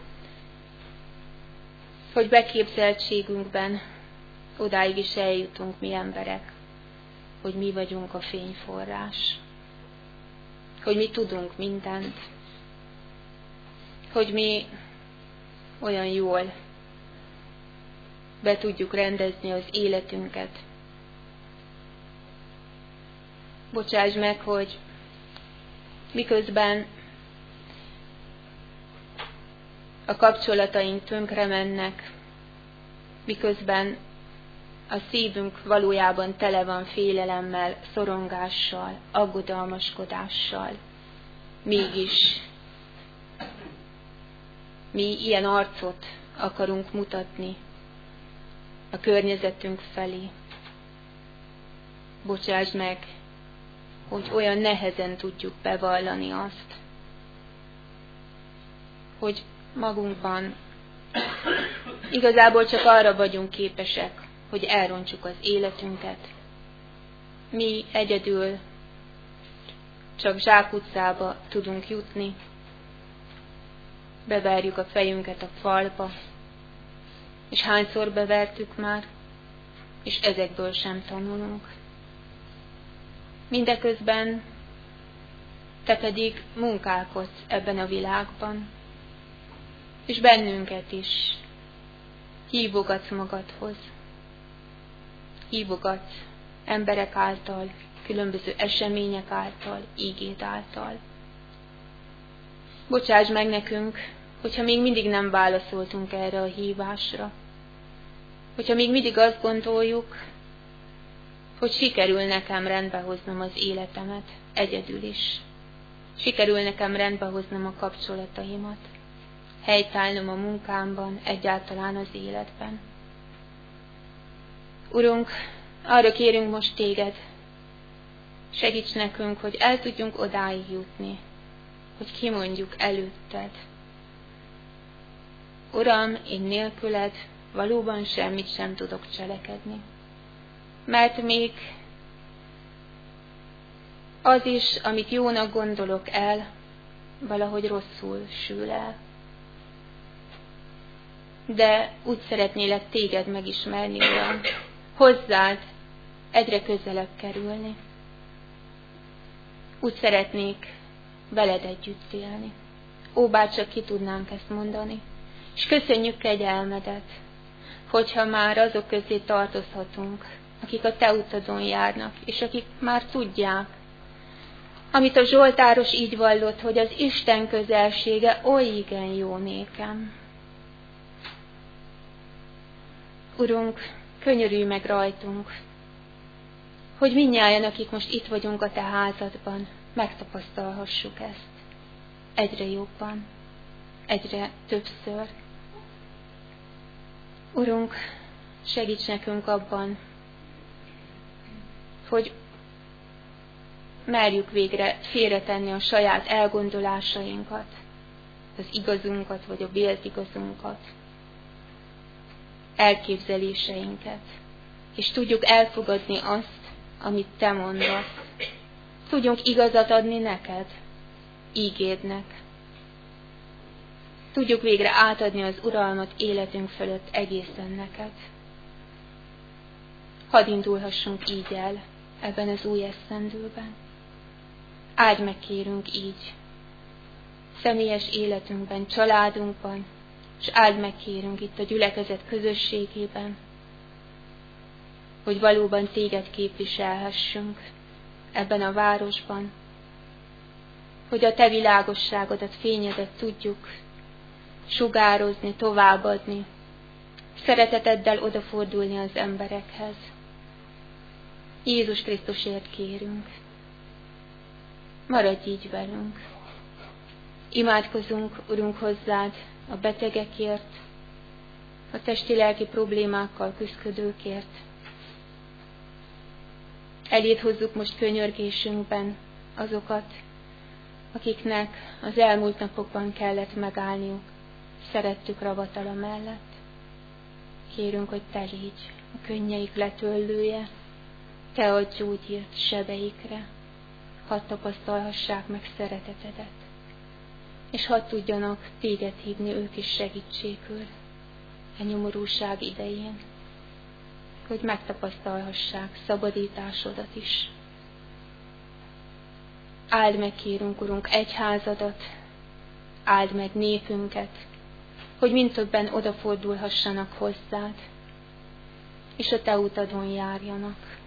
hogy beképzeltségünkben odáig is eljutunk mi emberek, hogy mi vagyunk a fényforrás, hogy mi tudunk mindent, hogy mi olyan jól be tudjuk rendezni az életünket. Bocsáss meg, hogy miközben a kapcsolataink tönkre mennek, miközben a szívünk valójában tele van félelemmel, szorongással, aggodalmaskodással. Mégis mi ilyen arcot akarunk mutatni a környezetünk felé. Bocsásd meg, hogy olyan nehezen tudjuk bevallani azt, hogy magunkban igazából csak arra vagyunk képesek, hogy elrontsuk az életünket. Mi egyedül csak zsákutcába tudunk jutni, beverjük a fejünket a falba, és hányszor bevertük már, és ezekből sem tanulunk. Mindeközben te pedig munkálkodsz ebben a világban, és bennünket is hívogatsz magadhoz. Hívogatsz emberek által, különböző események által, ígéd által. Bocsáss meg nekünk, hogyha még mindig nem válaszoltunk erre a hívásra. Hogyha még mindig azt gondoljuk, hogy sikerül nekem rendbe hoznom az életemet, egyedül is. Sikerül nekem rendbe hoznom a kapcsolataimat, helytállnom a munkámban, egyáltalán az életben. Urunk, arra kérünk most téged, segíts nekünk, hogy el tudjunk odáig jutni, hogy kimondjuk előtted. Uram, én nélküled valóban semmit sem tudok cselekedni. Mert még az is, amit jónak gondolok el, valahogy rosszul sül el. De úgy szeretnélek téged megismerni, Uram, hozzád egyre közelebb kerülni. Úgy szeretnék veled együtt élni. Ó, bárcsak ki tudnánk ezt mondani. És köszönjük kegyelmedet, hogyha már azok közé tartozhatunk, akik a te utadon járnak, és akik már tudják, amit a Zsoltáros így vallott, hogy az Isten közelsége oly igen jó nékem. Urunk, könyörülj meg rajtunk, hogy mindnyájan, akik most itt vagyunk a te házadban, megtapasztalhassuk ezt. Egyre jobban, egyre többször. Urunk, segíts nekünk abban, hogy merjük végre félretenni a saját elgondolásainkat, az igazunkat, vagy a vélt igazunkat, elképzeléseinket, és tudjuk elfogadni azt, amit te mondasz. Tudjunk igazat adni neked, ígédnek. Tudjuk végre átadni az uralmat életünk fölött egészen neked. Hadd indulhassunk így el ebben az új esztendőben. Áldj meg, kérünk, így személyes életünkben, családunkban, és áld meg, kérünk, itt a gyülekezet közösségében, hogy valóban téged képviselhessünk ebben a városban, hogy a te világosságodat, fényedet tudjuk sugározni, továbbadni, szereteteddel odafordulni az emberekhez. Jézus Krisztusért kérünk, maradj így velünk. Imádkozunk, Urunk, hozzád a betegekért, a testi-lelki problémákkal küszködőkért. Eléd hozzuk most könyörgésünkben azokat, akiknek az elmúlt napokban kellett megállniuk szerettük ravatala mellett. Kérünk, hogy te légy a könnyeik letöllője, te adj gyógyírt sebeikre, hadd tapasztalhassák meg szeretetedet, és hadd tudjanak téged hívni ők is segítségül a nyomorúság idején, hogy megtapasztalhassák szabadításodat is. Áld meg, kérünk, Urunk, egyházadat, áld meg népünket, hogy mind többen odafordulhassanak hozzád, és a te utadon járjanak.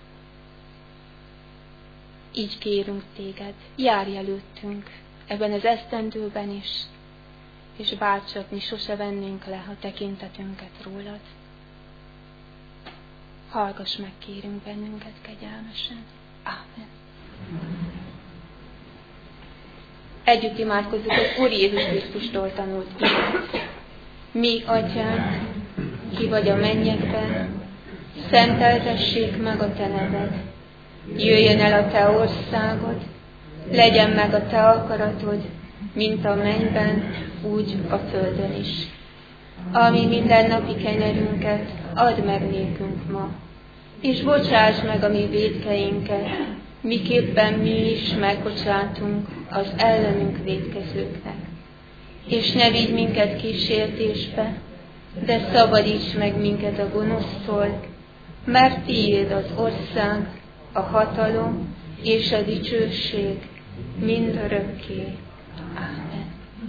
Így kérünk téged, járj előttünk ebben az esztendőben is, és bárcsak mi sose vennénk le a tekintetünket rólad. hallgass meg, kérünk bennünket kegyelmesen. Ámen. Együtt imádkozzuk az Úr Jézus Krisztustól tanult igét. Mi, Atyánk, ki vagy a mennyekben, szenteltessék meg a te neved. Jöjjön el a te országod, legyen meg a te akaratod, mint a mennyben, úgy a földön is. Ami mindennapi kenyerünket add meg nékünk ma, és bocsáss meg a mi vétkeinket, miképpen mi is megbocsátunk az ellenünk vétkezőknek. És ne vigy minket kísértésbe, de szabadíts meg minket a gonosztól, mert tiéd az ország, a hatalom és a dicsőség mindörökké. Ámen.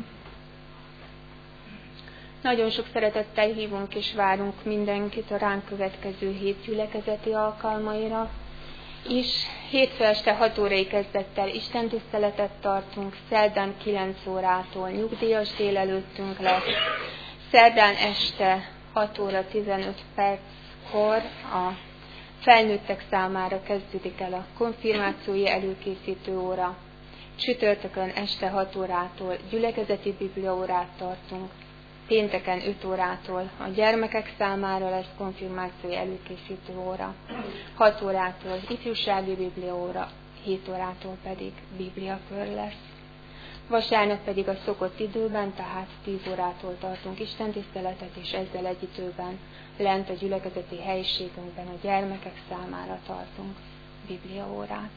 Nagyon sok szeretettel hívunk és várunk mindenkit a ránk következő hét gyülekezeti alkalmaira, és hétfő este hat órai kezdettel istentiszteletet tartunk, szerdán kilenc órától nyugdíjas délelőttünk lesz, szerdán este hat óra tizenöt perckor a felnőttek számára kezdődik el a konfirmációi előkészítő óra, csütörtökön este hat órától gyülekezeti bibliaórát tartunk, pénteken öt órától a gyermekek számára lesz konfirmációi előkészítő óra, hat órától ifjúsági bibliaóra, hét órától pedig bibliakör lesz. Vasárnap pedig a szokott időben, tehát tíz órától tartunk istentiszteletet, és ezzel egy időben lent a gyülekezeti helyiségünkben a gyermekek számára tartunk bibliaórát.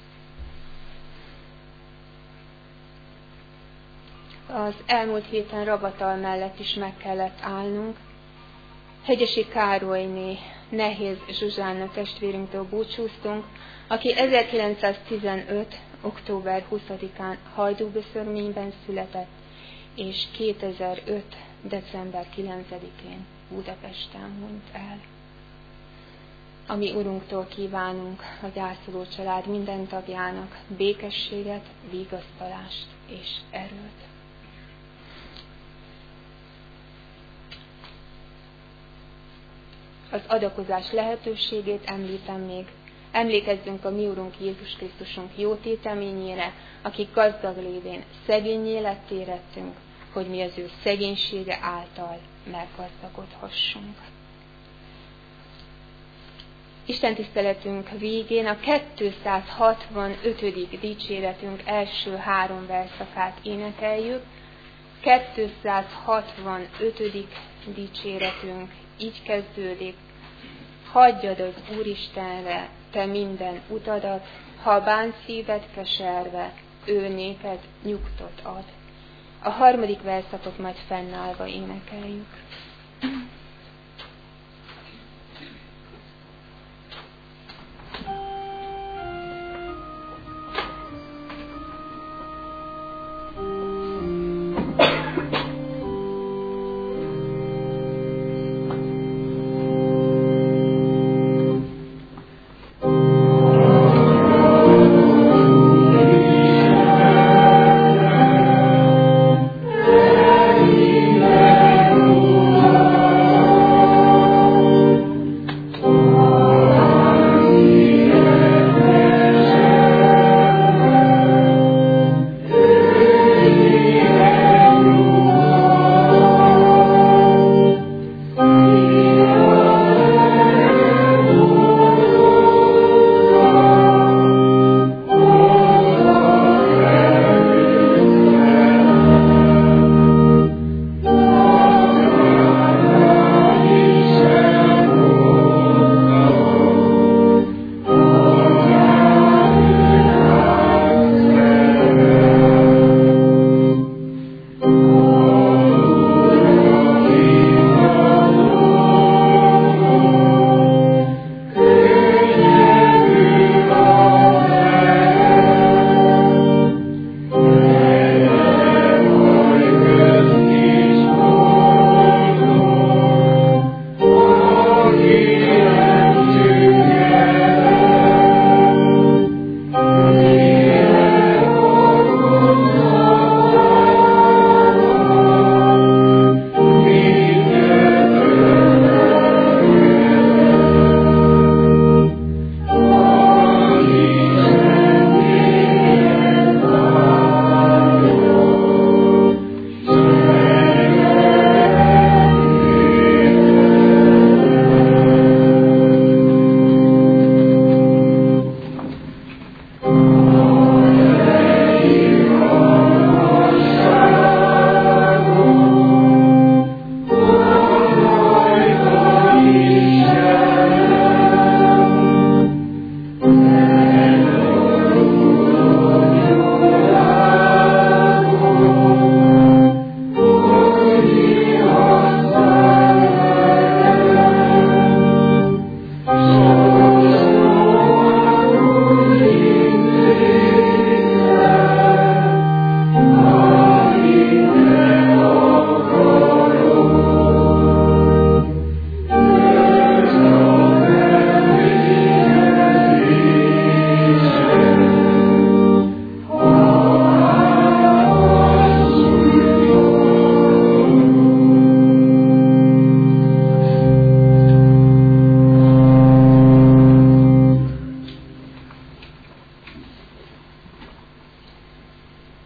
Az elmúlt héten Ravatal mellett is meg kellett állnunk. Hegyesi Károlyné Nehéz Zsuzsánna testvérünktől búcsúztunk, aki ezerkilencszáztizenöt. október huszadikán Hajdúböszörményben született, és kétezer-öt. december kilencedikén Budapesten hunyt el. A mi Urunktól kívánunk a gyászoló család minden tagjának békességet, vigasztalást és erőt. Az adakozás lehetőségét említem még. Emlékezzünk a mi Urunk Jézus Krisztusunk jó téteményére, aki gazdag lévén szegényé letté lettünk, hogy mi az ő szegénysége által meggazdagodhassunk. Isten tiszteletünk végén a kétszázhatvanötödik dicséretünk első három verszakát énekeljük. kétszázhatvanötödik dicséretünk így kezdődik: hagyjad az Úristenre te minden utadat, ha bán szíved keserve, ő néked nyugtot ad. A harmadik verszakot majd fennállva énekeljük. Amen.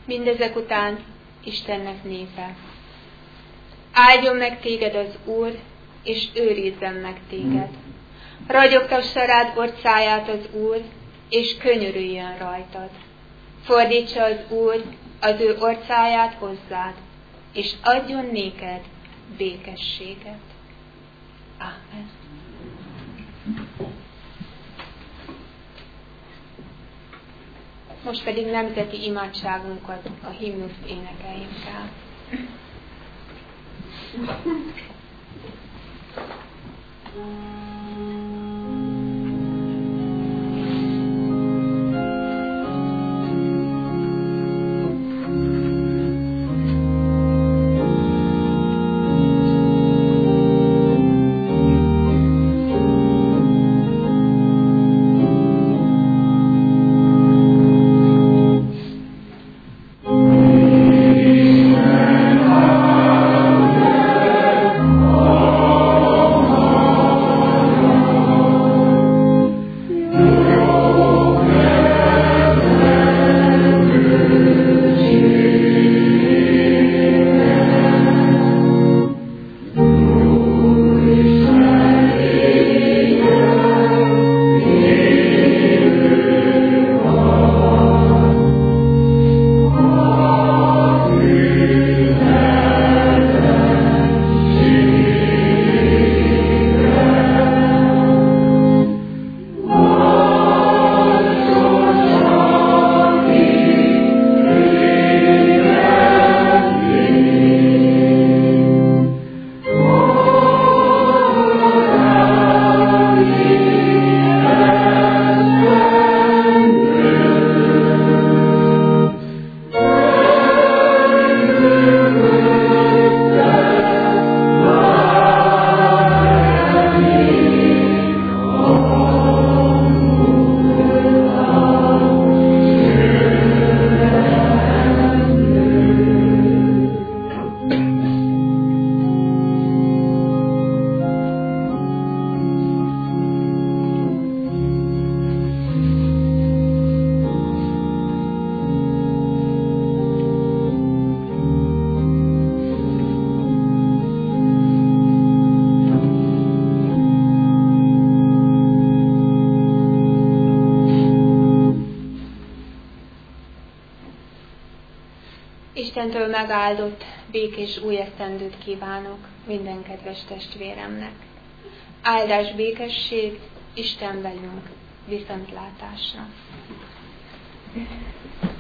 Mindezek után Istennek népe: áldjon meg téged az Úr, és őrizzen meg téged. Ragyogtassa rád orcáját az Úr, és könyörüljön rajtad. Fordítsa az Úr az ő orcáját hozzád, és adjon néked békességet. Ámen. Most pedig nemzeti imádságunkat, a himnuszt énekeljünk el. Istentől megáldott, békés új esztendőt kívánok minden kedves testvéremnek. Áldás, békesség, Isten velünk, viszontlátásra!